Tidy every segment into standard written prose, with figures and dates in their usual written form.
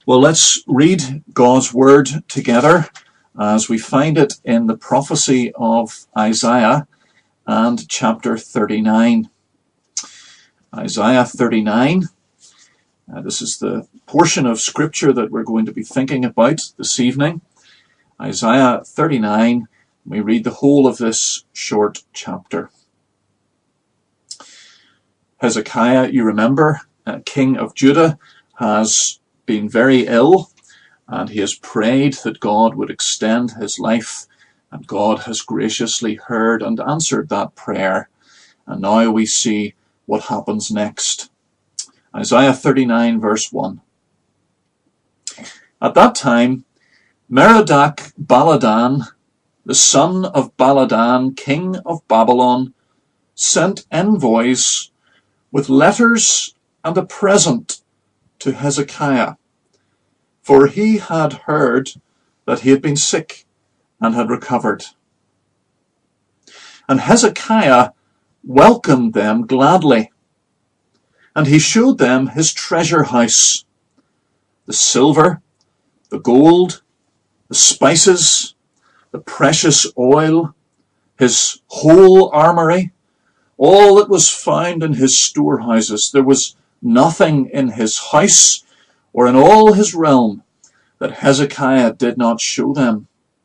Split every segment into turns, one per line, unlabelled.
Well, let's read God's word together as we find it in the prophecy of Isaiah and chapter 39. Isaiah 39. This is the portion of scripture that we're going to be thinking about this evening. Isaiah 39. We read the whole of this short chapter. Hezekiah, you remember, king of Judah, has been very ill, and he has prayed that God would extend his life, and God has graciously heard and answered that prayer. And now we see what happens next. Isaiah 39 verse 1. At that time, Merodach Baladan, the son of Baladan, king of Babylon, sent envoys with letters and a present to Hezekiah, for he had heard that he had been sick and had recovered. And Hezekiah welcomed them gladly, and he showed them his treasure house, the silver, the gold, the spices, the precious oil, his whole armory, all that was found in his storehouses. There was nothing in his house or in all his realm that Hezekiah did not show them.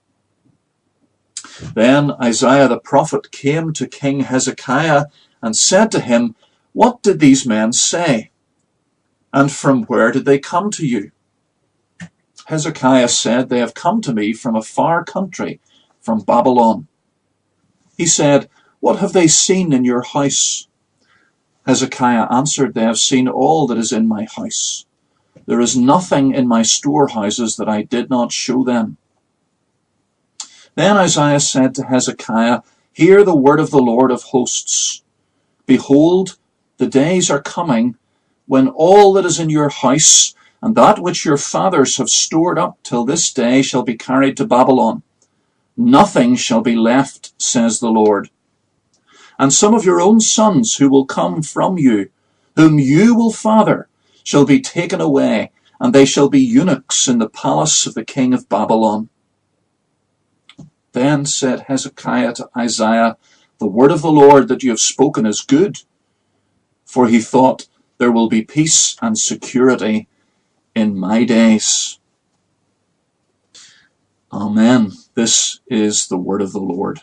Then Isaiah the prophet came to King Hezekiah and said to him, "What did these men say? And from where did they come to you?" Hezekiah said, "They have come to me from a far country, from Babylon." He said, "What have they seen in your house?" Hezekiah answered, "They have seen all that is in my house. There is nothing in my storehouses that I did not show them." Then Isaiah said to Hezekiah, "Hear the word of the Lord of hosts. Behold, the days are coming when all that is in your house and that which your fathers have stored up till this day shall be carried to Babylon. Nothing shall be left, says the Lord. And some of your own sons who will come from you, whom you will father, shall be taken away, and they shall be eunuchs in the palace of the king of Babylon." Then said Hezekiah to Isaiah, "The word of the Lord that you have spoken is good." For he thought, "There will be peace and security in my days." Amen. This is the word of the Lord.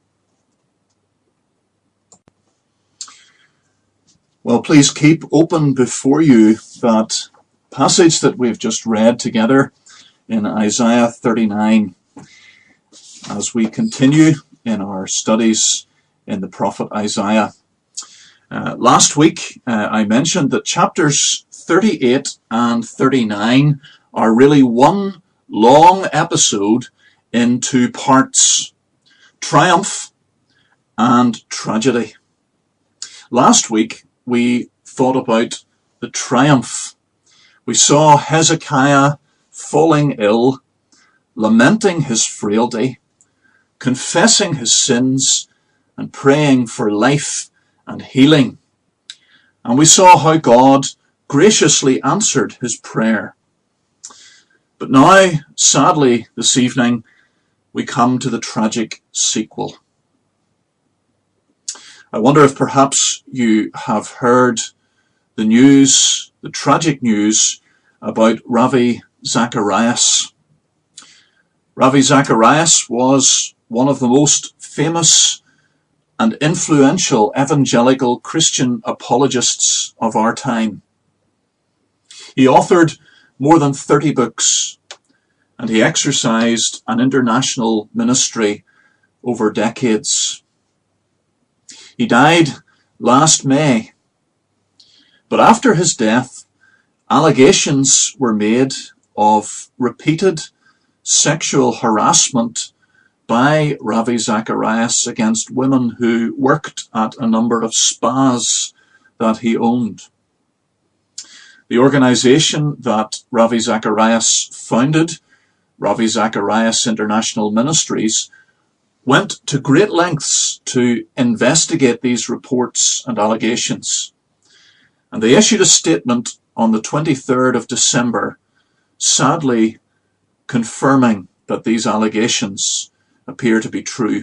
Well, please keep open before you that passage that we've just read together in Isaiah 39 as we continue in our studies in the prophet Isaiah. Last week, I mentioned that chapters 38 and 39 are really one long episode in two parts: triumph and tragedy. Last week, we thought about the triumph. We saw Hezekiah falling ill, lamenting his frailty, confessing his sins, and praying for life and healing. And we saw how God graciously answered his prayer. But now, sadly, this evening, we come to the tragic sequel. I wonder if perhaps you have heard the news, the tragic news about Ravi Zacharias. Ravi Zacharias was one of the most famous and influential evangelical Christian apologists of our time. He authored more than 30 books, and he exercised an international ministry over decades. He died last May, but after his death, allegations were made of repeated sexual harassment by Ravi Zacharias against women who worked at a number of spas that he owned. The organization that Ravi Zacharias founded, Ravi Zacharias International Ministries, went to great lengths to investigate these reports and allegations. And they issued a statement on the 23rd of December sadly confirming that these allegations appear to be true.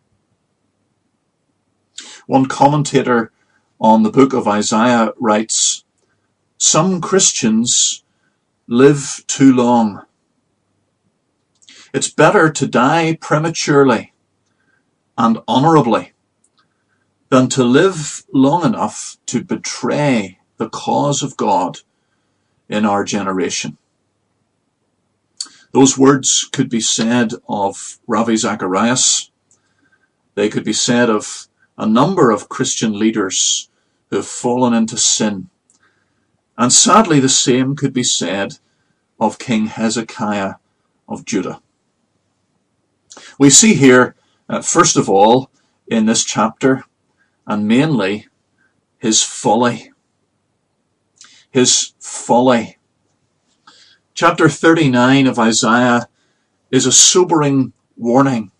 One commentator on the book of Isaiah writes, "Some Christians live too long. It's better to die prematurely and honorably than to live long enough to betray the cause of God in our generation." Those words could be said of Ravi Zacharias. They could be said of a number of Christian leaders who have fallen into sin. And sadly, the same could be said of King Hezekiah of Judah. We see here, first of all, in this chapter, and mainly, his folly. His folly. Chapter 39 of Isaiah is a sobering warning.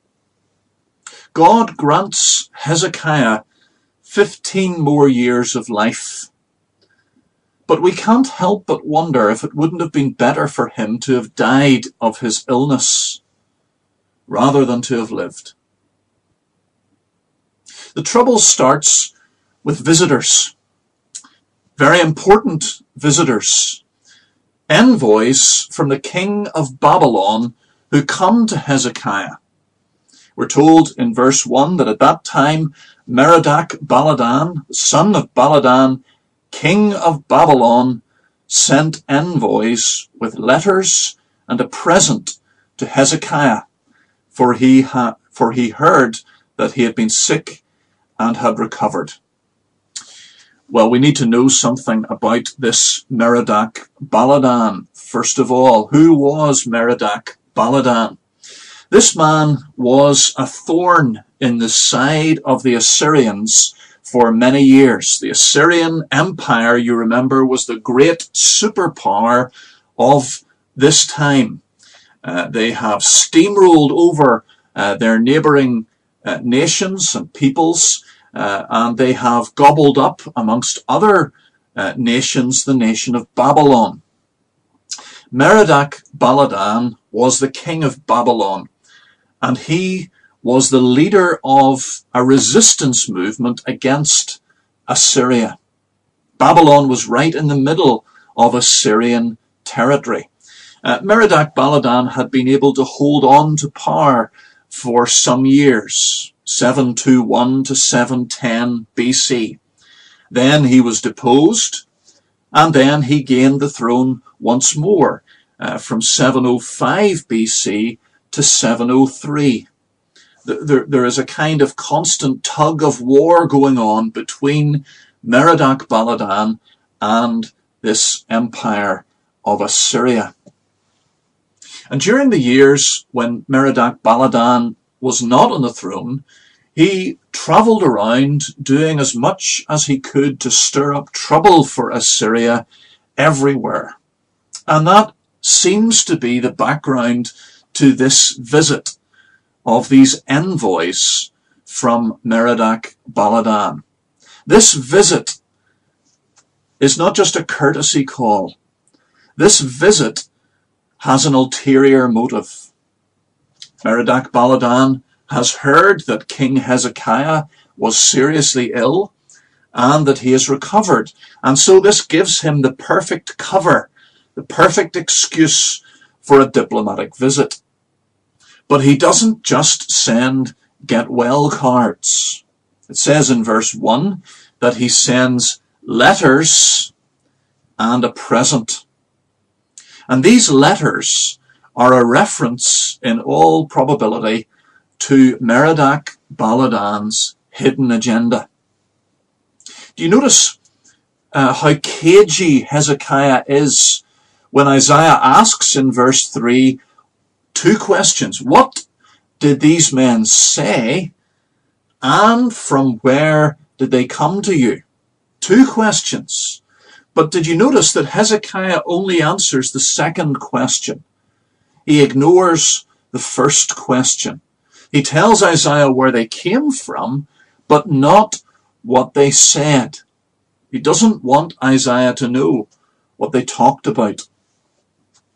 God grants Hezekiah 15 more years of life. But we can't help but wonder if it wouldn't have been better for him to have died of his illness rather than to have lived. The trouble starts with visitors. Very important visitors. Envoys from the king of Babylon who come to Hezekiah. We're told in verse 1 that at that time Merodach-Baladan, son of Baladan, king of Babylon, sent envoys with letters and a present to Hezekiah, for he heard that he had been sick and had recovered. Well, we need to know something about this Merodach-Baladan. First of all, who was Merodach-Baladan? This man was a thorn in the side of the Assyrians for many years. The Assyrian Empire, you remember, was the great superpower of this time. They have steamrolled over their neighboring nations and peoples, and they have gobbled up, amongst other nations, the nation of Babylon. Merodach-Baladan was the king of Babylon, and he was the leader of a resistance movement against Assyria. Babylon was right in the middle of Assyrian territory. Merodach-Baladan had been able to hold on to power for some years, 721 to 710 BC. Then he was deposed, and then he gained the throne once more from 705 BC to 703. There is a kind of constant tug of war going on between Merodach-Baladan and this empire of Assyria. And during the years when Merodach-Baladan was not on the throne, he travelled around doing as much as he could to stir up trouble for Assyria everywhere. And that seems to be the background to this visit of these envoys from Merodach-Baladan. This visit is not just a courtesy call. This visit has an ulterior motive. Merodach-Baladan has heard that King Hezekiah was seriously ill and that he has recovered. And so this gives him the perfect cover, the perfect excuse for a diplomatic visit. But he doesn't just send get-well cards. It says in verse 1 that he sends letters and a present. And these letters are a reference, in all probability, to Merodach-Baladan's hidden agenda. Do you notice how cagey Hezekiah is when Isaiah asks in verse 3 two questions? What did these men say, and from where did they come to you? Two questions. But did you notice that Hezekiah only answers the second question? He ignores the first question. He tells Isaiah where they came from, but not what they said. He doesn't want Isaiah to know what they talked about.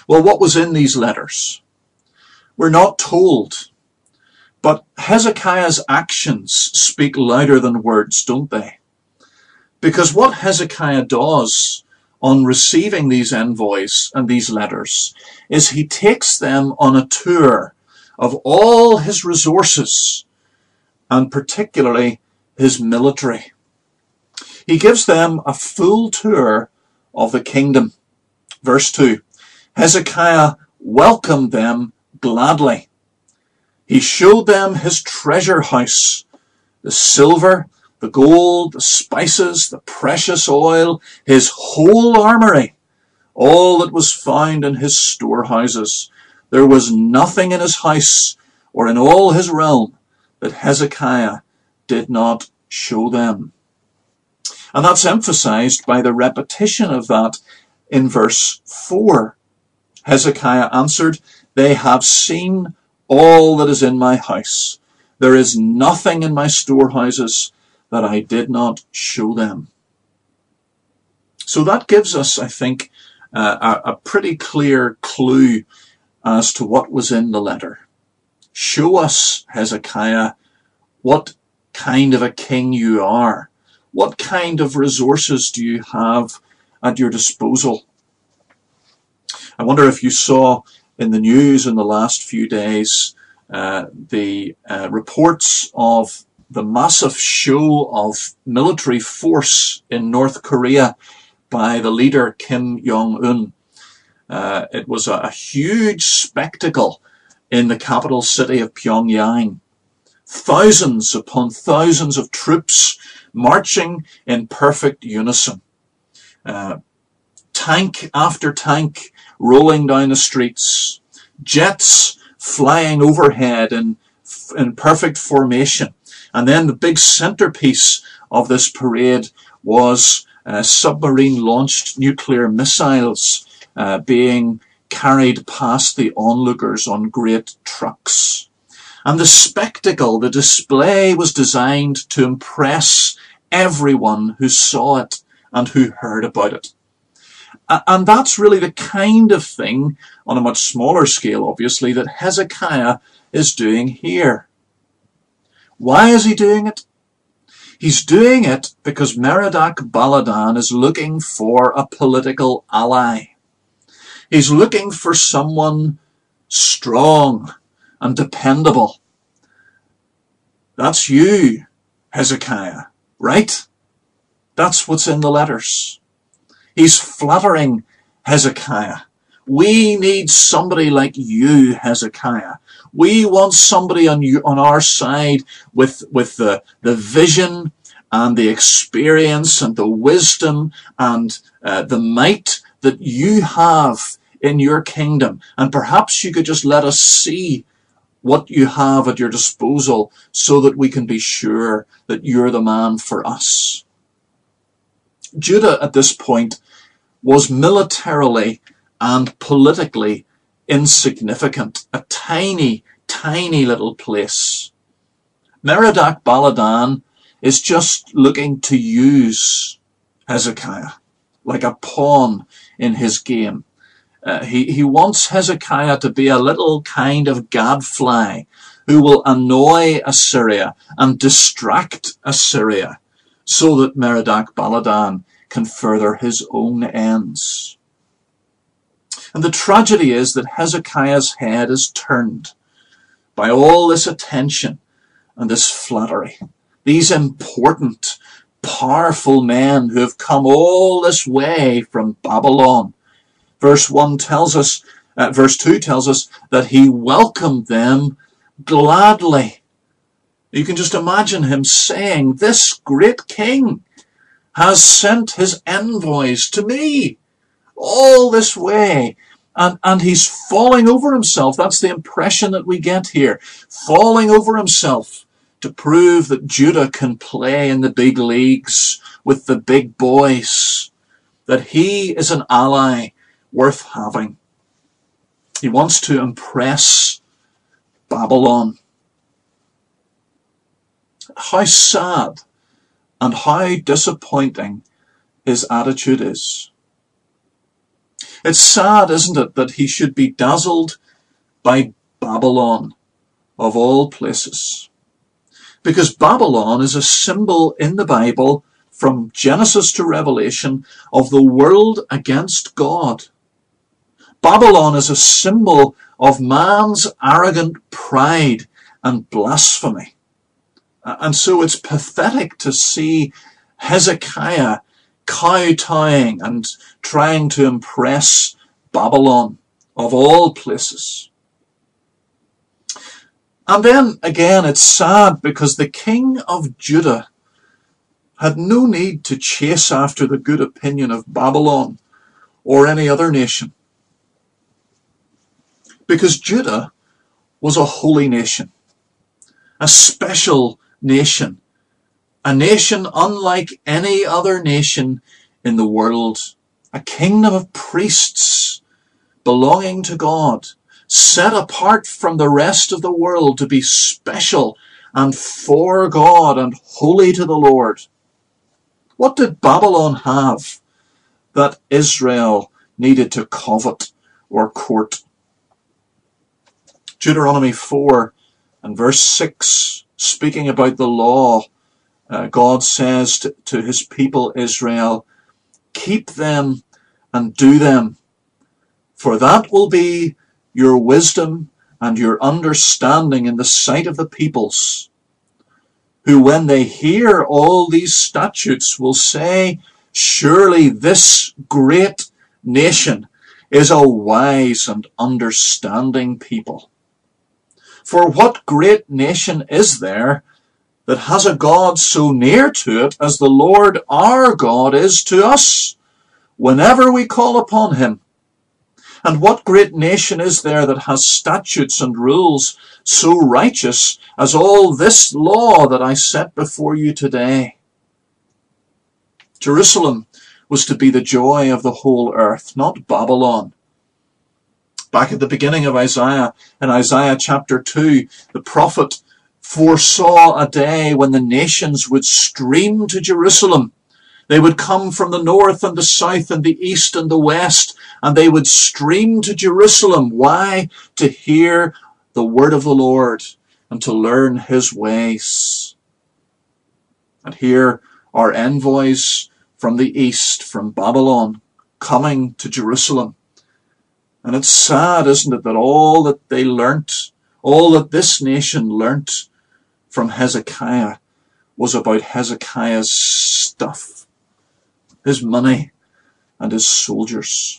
Well, what was in these letters? We're not told. But Hezekiah's actions speak louder than words, don't they? Because what Hezekiah does on receiving these envoys and these letters is he takes them on a tour of all his resources, and particularly his military. He gives them a full tour of the kingdom. Verse 2, Hezekiah welcomed them gladly. He showed them his treasure house, the silver, the gold, the spices, the precious oil, his whole armory, all that was found in his storehouses. There was nothing in his house or in all his realm that Hezekiah did not show them. And that's emphasized by the repetition of that in verse 4. Hezekiah answered, "They have seen all that is in my house. There is nothing in my storehouses that I did not show them." So that gives us, I think, a pretty clear clue as to what was in the letter. Show us, Hezekiah, what kind of a king you are. What kind of resources do you have at your disposal? I wonder if you saw in the news in the last few days the reports of the massive show of military force in North Korea by the leader Kim Jong-un. It was a huge spectacle in the capital city of Pyongyang. Thousands upon thousands of troops marching in perfect unison. Tank after tank rolling down the streets, jets flying overhead in perfect formation. And then the big centerpiece of this parade was submarine-launched nuclear missiles being carried past the onlookers on great trucks. And the spectacle, the display, was designed to impress everyone who saw it and who heard about it. And that's really the kind of thing, on a much smaller scale, obviously, that Hezekiah is doing here. Why is he doing it? He's doing it because Merodach Baladan is looking for a political ally. He's looking for someone strong and dependable. That's you, Hezekiah, right? That's what's in the letters. He's flattering Hezekiah. We need somebody like you, Hezekiah. We want somebody on our side with the vision and the experience and the wisdom and the might that you have in your kingdom. And perhaps you could just let us see what you have at your disposal so that we can be sure that you're the man for us. Judah at this point was militarily and politically insignificant, a tiny, tiny little place. Merodach Baladan is just looking to use Hezekiah like a pawn in his game. He wants Hezekiah to be a little kind of gadfly who will annoy Assyria and distract Assyria so that Merodach Baladan can further his own ends. And the tragedy is that Hezekiah's head is turned by all this attention and this flattery. These important, powerful men who have come all this way from Babylon. Verse 2 tells us that he welcomed them gladly. You can just imagine him saying, "This great king has sent his envoys to me all this way." And he's falling over himself. That's the impression that we get here. Falling over himself to prove that Judah can play in the big leagues with the big boys. That he is an ally worth having. He wants to impress Babylon. How sad and how disappointing his attitude is. It's sad, isn't it, that he should be dazzled by Babylon, of all places. Because Babylon is a symbol in the Bible, from Genesis to Revelation, of the world against God. Babylon is a symbol of man's arrogant pride and blasphemy. And so it's pathetic to see Hezekiah kowtowing and trying to impress Babylon, of all places. And then again, it's sad because the king of Judah had no need to chase after the good opinion of Babylon or any other nation, because Judah was a holy nation, a special nation, a nation unlike any other nation in the world, a kingdom of priests belonging to God, set apart from the rest of the world to be special and for God and holy to the Lord. What did Babylon have that Israel needed to covet or court? Deuteronomy 4 and verse 6, speaking about the law, God says to his people Israel, "Keep them and do them, for that will be your wisdom and your understanding in the sight of the peoples, who when they hear all these statutes will say, surely this great nation is a wise and understanding people." For what great nation is there that has a God so near to it as the Lord our God is to us, whenever we call upon him? And what great nation is there that has statutes and rules so righteous as all this law that I set before you today? Jerusalem was to be the joy of the whole earth, not Babylon. Back at the beginning of Isaiah, in Isaiah chapter 2, the prophet foresaw a day when the nations would stream to Jerusalem. They would come from the north and the south and the east and the west, and they would stream to Jerusalem. Why? To hear the word of the Lord and to learn his ways. And here are envoys from the east, from Babylon, coming to Jerusalem. And it's sad, isn't it, that all that they learnt, all that this nation learnt from Hezekiah was about Hezekiah's stuff, his money and his soldiers.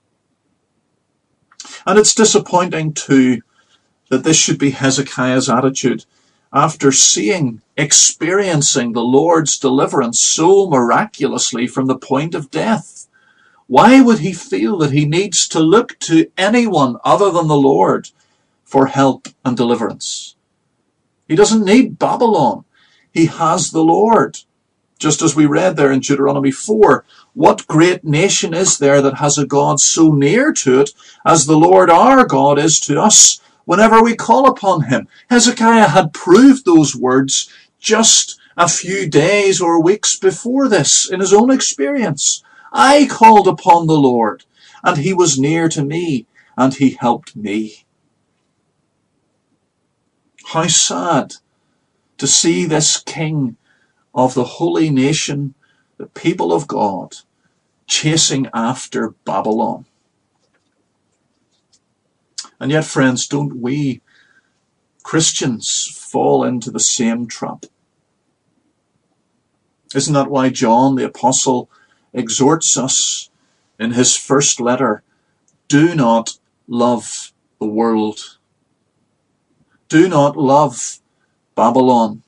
And it's disappointing too that this should be Hezekiah's attitude after experiencing the Lord's deliverance so miraculously from the point of death. Why would he feel that he needs to look to anyone other than the Lord for help and deliverance? He doesn't need Babylon. He has the Lord. Just as we read there in Deuteronomy 4, what great nation is there that has a God so near to it as the Lord our God is to us whenever we call upon him? Hezekiah had proved those words just a few days or weeks before this in his own experience. I called upon the Lord, and he was near to me, and he helped me. How sad to see this king of the holy nation, the people of God, chasing after Babylon. And yet, friends, don't we Christians fall into the same trap? Isn't that why John the Apostle exhorts us in his first letter, do not love the world. Do not love Babylon.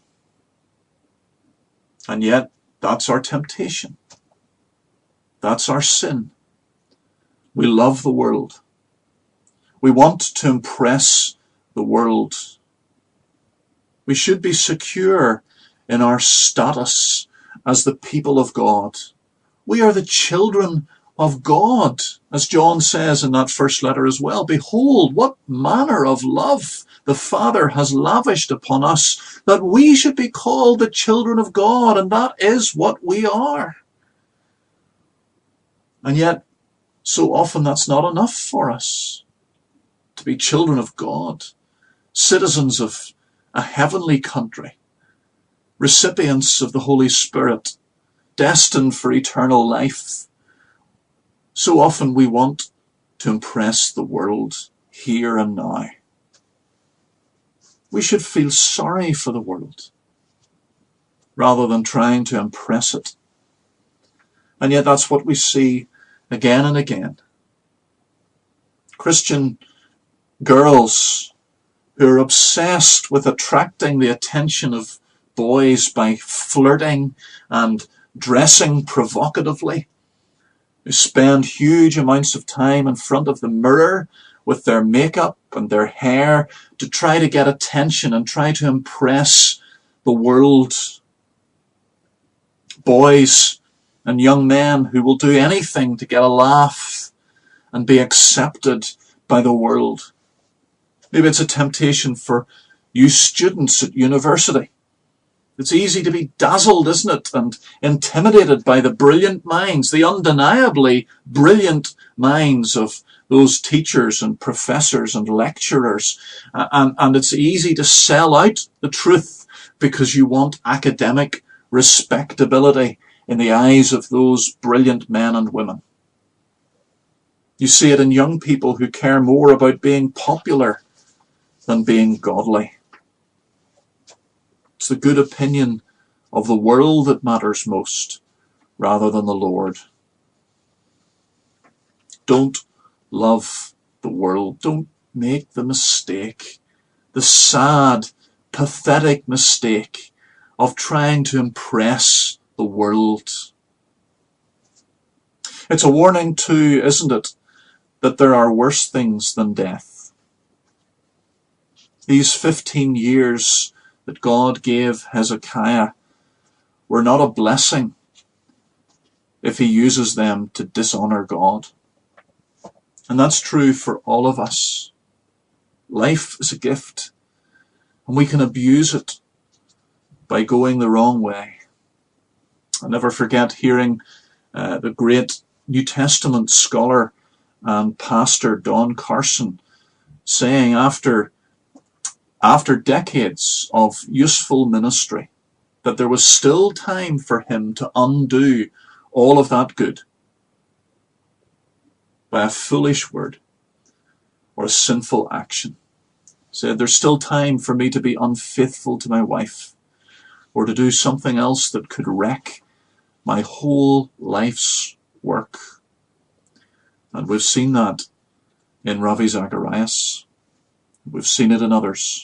And yet, that's our temptation. That's our sin. We love the world. We want to impress the world. We should be secure in our status as the people of God. We are the children of God, as John says in that first letter as well. Behold, what manner of love the Father has lavished upon us, that we should be called the children of God, and that is what we are. And yet, So often that's not enough for us to be children of God, citizens of a heavenly country, recipients of the Holy Spirit, destined for eternal life. So often we want to impress the world here and now. We should feel sorry for the world rather than trying to impress it. And yet that's what we see again and again. Christian girls who are obsessed with attracting the attention of boys by flirting and dressing provocatively, who spend huge amounts of time in front of the mirror with their makeup and their hair to try to get attention and try to impress the world. Boys and young men who will do anything to get a laugh and be accepted by the world. Maybe it's a temptation for you students at university. It's easy to be dazzled, isn't it, and intimidated by the brilliant minds, the undeniably brilliant minds of those teachers and professors and lecturers. And it's easy to sell out the truth because you want academic respectability in the eyes of those brilliant men and women. You see it in young people who care more about being popular than being godly. It's the good opinion of the world that matters most, rather than the Lord. Don't love the world. Don't make the mistake, the sad, pathetic mistake of trying to impress the world. It's a warning too, isn't it, that there are worse things than death. These 15 years that God gave Hezekiah were not a blessing if he uses them to dishonor God. And that's true for all of us. Life is a gift, and we can abuse it by going the wrong way. I'll never forget hearing the great New Testament scholar and pastor Don Carson saying after decades of useful ministry that there was still time for him to undo all of that good by a foolish word or a sinful action. He said, there's still time for me to be unfaithful to my wife or to do something else that could wreck my whole life's work. And we've seen that in Ravi Zacharias. We've seen it in others.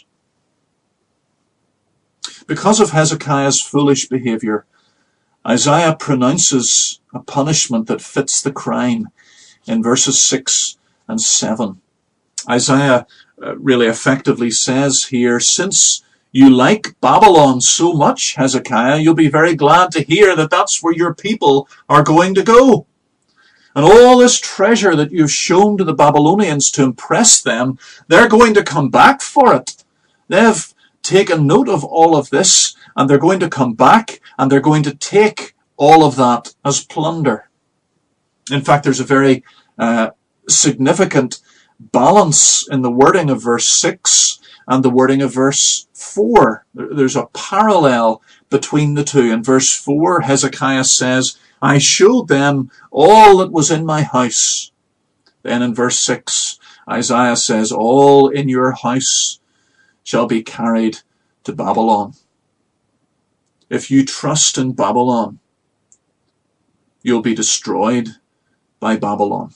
Because of Hezekiah's foolish behavior, Isaiah pronounces a punishment that fits the crime in verses 6 and 7. Isaiah really effectively says here, since you like Babylon so much, Hezekiah, you'll be very glad to hear that that's where your people are going to go. And all this treasure that you've shown to the Babylonians to impress them, they're going to come back for it. They've taken note of all of this, and they're going to come back, and they're going to take all of that as plunder. In fact, there's a very significant balance in the wording of verse 6 and the wording of verse 4. There's a parallel between the two. In verse 4, Hezekiah says, I showed them all that was in my house. Then in verse 6, Isaiah says, all in your house shall be carried to Babylon. If you trust in Babylon, you'll be destroyed by Babylon.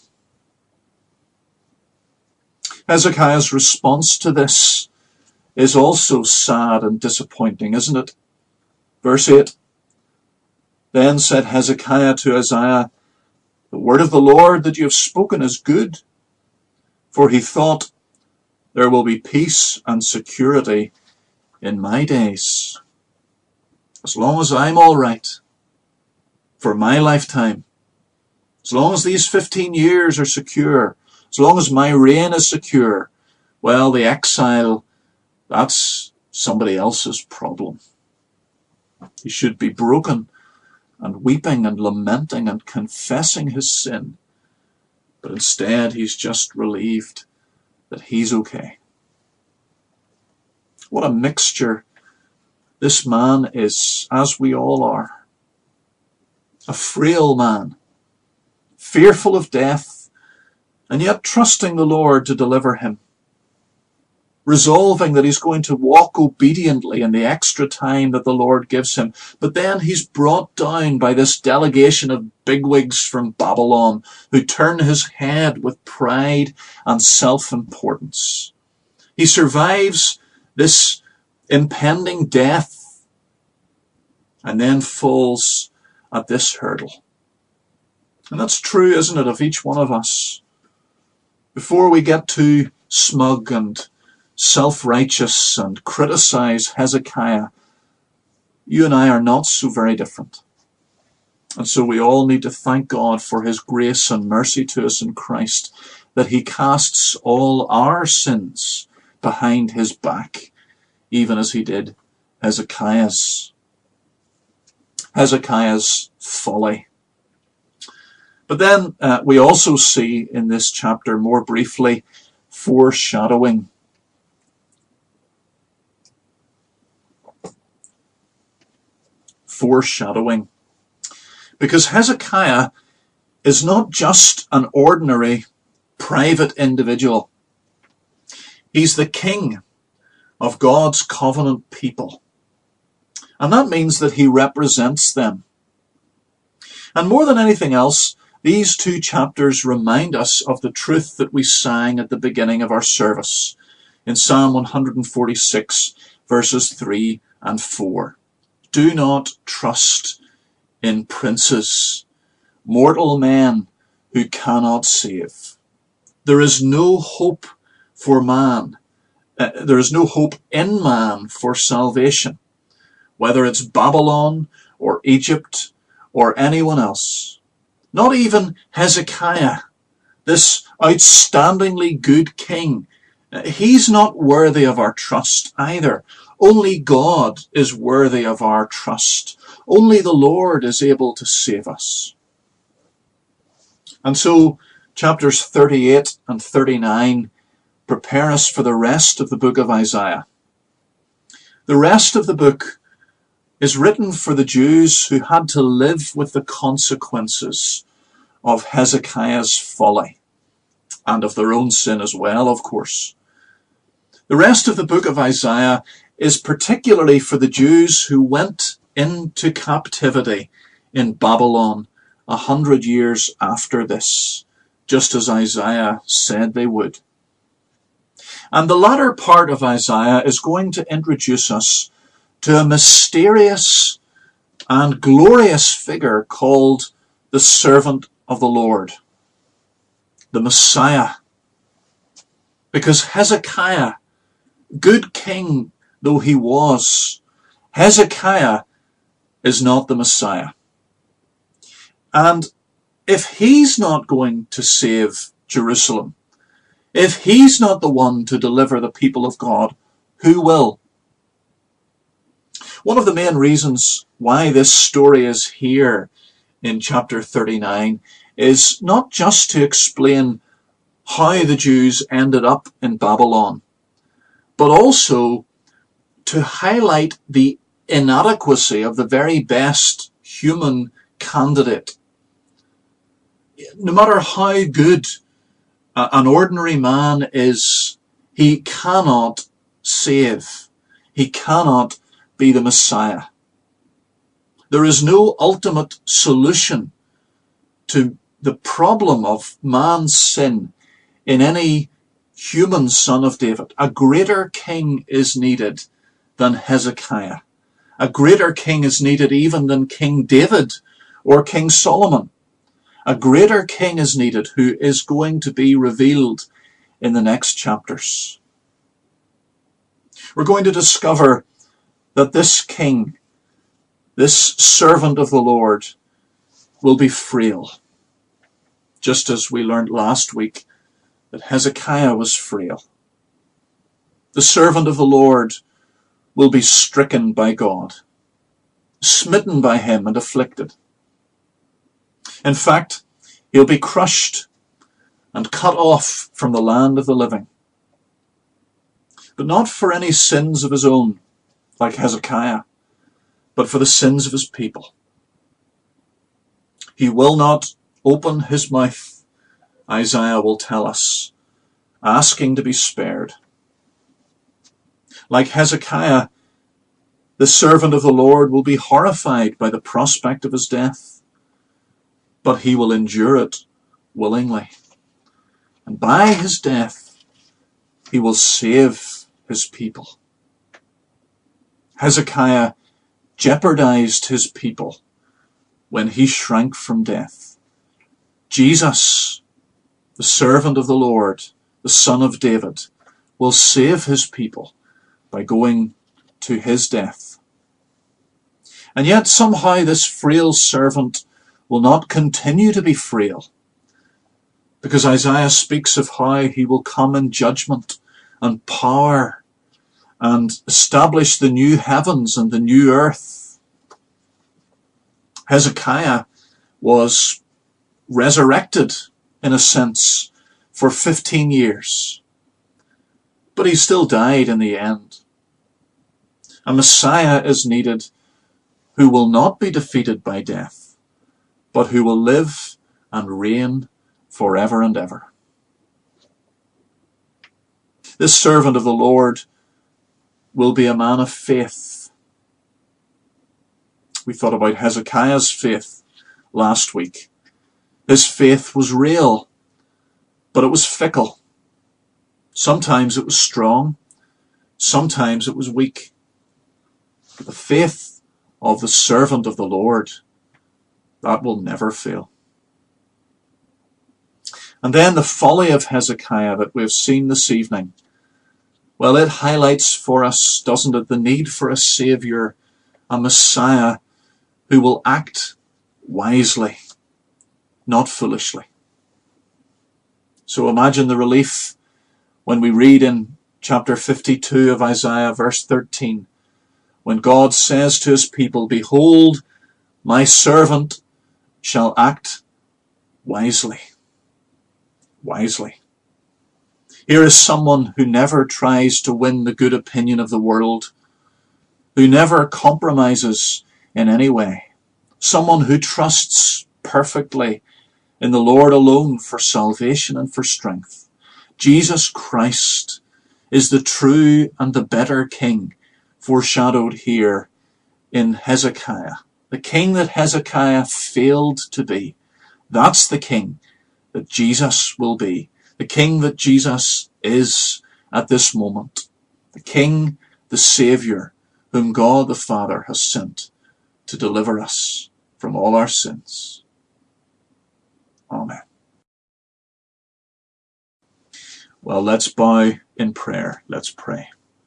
Hezekiah's response to this is also sad and disappointing, isn't it? Verse 8, then said Hezekiah to Isaiah, the word of the Lord that you have spoken is good. For he thought, there will be peace and security in my days. As long as I'm all right for my lifetime, as long as these 15 years are secure, as long as my reign is secure, well, the exile, that's somebody else's problem. He should be broken and weeping and lamenting and confessing his sin But instead, he's just relieved that he's okay. What a mixture this man is, as we all are. A frail man, fearful of death, and yet trusting the Lord to deliver him. Resolving that he's going to walk obediently in the extra time that the Lord gives him. But then he's brought down by this delegation of bigwigs from Babylon who turn his head with pride and self-importance. He survives this impending death and then falls at this hurdle. And that's true, isn't it, of each one of us? Before we get too smug and self-righteous and criticize Hezekiah, you and I are not so very different. And so we all need to thank God for his grace and mercy to us in Christ, that he casts all our sins behind his back, even as he did Hezekiah's folly. But then we also see in this chapter, more briefly, foreshadowing. Foreshadowing. Because Hezekiah is not just an ordinary private individual. He's the king of God's covenant people. And that means that he represents them. And more than anything else, these two chapters remind us of the truth that we sang at the beginning of our service in Psalm 146, verses 3 and 4. Do not trust in princes, mortal men who cannot save. There is no hope for man. There is no hope in man for salvation, whether it's Babylon or Egypt or anyone else. Not even Hezekiah, this outstandingly good king. He's not worthy of our trust either. Only God is worthy of our trust. Only the Lord is able to save us. And so chapters 38 and 39 prepare us for the rest of the book of Isaiah. The rest of the book is written for the Jews who had to live with the consequences of Hezekiah's folly, and of their own sin as well, of course. The rest of the book of Isaiah is particularly for the Jews who went into captivity in Babylon 100 years after this, just as Isaiah said they would. And the latter part of Isaiah is going to introduce us to a mysterious and glorious figure called the servant of the Lord, the Messiah. Because Hezekiah, good king though he was, Hezekiah is not the Messiah. And if he's not going to save Jerusalem, if he's not the one to deliver the people of God, who will? One of the main reasons why this story is here in chapter 39 is not just to explain how the Jews ended up in Babylon, but also to highlight the inadequacy of the very best human candidate. No matter how good an ordinary man is, he cannot save. He cannot be the Messiah. There is no ultimate solution to the problem of man's sin in any human son of David. A greater king is needed than Hezekiah. A greater king is needed even than King David or King Solomon. A greater king is needed who is going to be revealed in the next chapters. We're going to discover that this king, this servant of the Lord, will be frail. Just as we learned last week that Hezekiah was frail. The servant of the Lord will be stricken by God, smitten by him and afflicted. In fact, he'll be crushed and cut off from the land of the living. But not for any sins of his own, like Hezekiah, but for the sins of his people. He will not open his mouth, Isaiah will tell us, asking to be spared. Like Hezekiah, the servant of the Lord will be horrified by the prospect of his death, but he will endure it willingly. And by his death, he will save his people. Hezekiah jeopardized his people when he shrank from death. Jesus, the servant of the Lord, the Son of David, will save his people by going to his death. And yet somehow this frail servant will not continue to be frail, because Isaiah speaks of how he will come in judgment and power and establish the new heavens and the new earth. Hezekiah was resurrected, in a sense, for 15 years. But he still died in the end. A Messiah is needed who will not be defeated by death, but who will live and reign forever and ever. This servant of the Lord will be a man of faith. We thought about Hezekiah's faith last week. His faith was real, but it was fickle. Sometimes it was strong, sometimes it was weak. But the faith of the servant of the Lord, that will never fail. And then the folly of Hezekiah that we've seen this evening, well, it highlights for us, doesn't it, the need for a Saviour, a Messiah who will act wisely, not foolishly. So imagine the relief when we read in chapter 52 of Isaiah, verse 13, when God says to his people, "Behold, my servant shall act wisely." Wisely. Here is someone who never tries to win the good opinion of the world, who never compromises in any way. Someone who trusts perfectly in the Lord alone for salvation and for strength. Jesus Christ is the true and the better King, foreshadowed here in Hezekiah. The king that Hezekiah failed to be. That's the king that Jesus will be. The king that Jesus is at this moment. The king, the Saviour, whom God the Father has sent to deliver us from all our sins. Amen. Well, let's bow in prayer. Let's pray.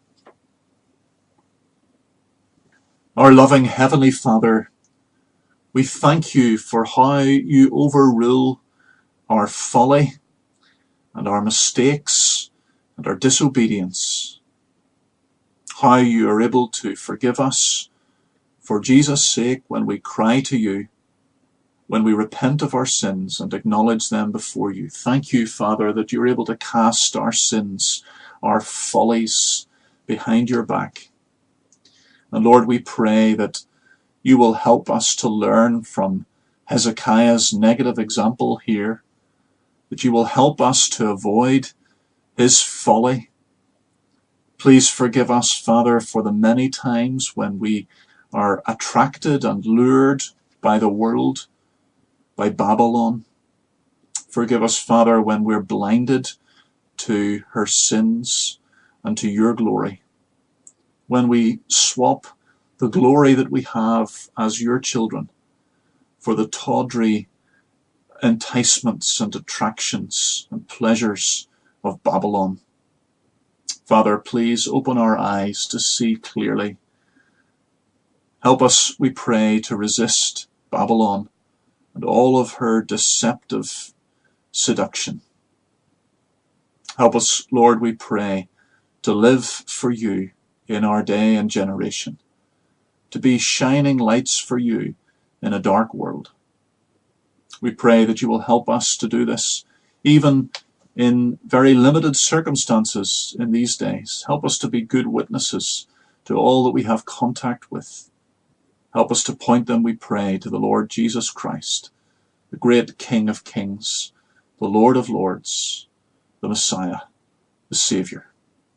Our loving Heavenly Father, we thank you for how you overrule our folly and our mistakes and our disobedience. How you are able to forgive us for Jesus' sake when we cry to you, when we repent of our sins and acknowledge them before you. Thank you, Father, that you're able to cast our sins, our follies behind your back. And Lord, we pray that you will help us to learn from Hezekiah's negative example here, that you will help us to avoid his folly. Please forgive us, Father, for the many times when we are attracted and lured by the world, by Babylon. Forgive us, Father, when we're blinded to her sins and to your glory. When we swap the glory that we have as your children for the tawdry enticements and attractions and pleasures of Babylon. Father, please open our eyes to see clearly. Help us, we pray, to resist Babylon and all of her deceptive seduction. Help us, Lord, we pray, to live for you in our day and generation, to be shining lights for you in a dark world. We pray that you will help us to do this even in very limited circumstances in these days. Help us to be good witnesses to all that we have contact with. Help us to point them, we pray, to the Lord Jesus Christ, the great King of Kings, the Lord of Lords, the Messiah, the Saviour.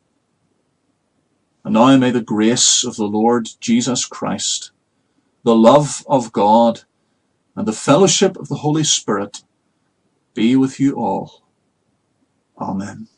And now may the grace of the Lord Jesus Christ, the love of God, and the fellowship of the Holy Spirit be with you all. Amen.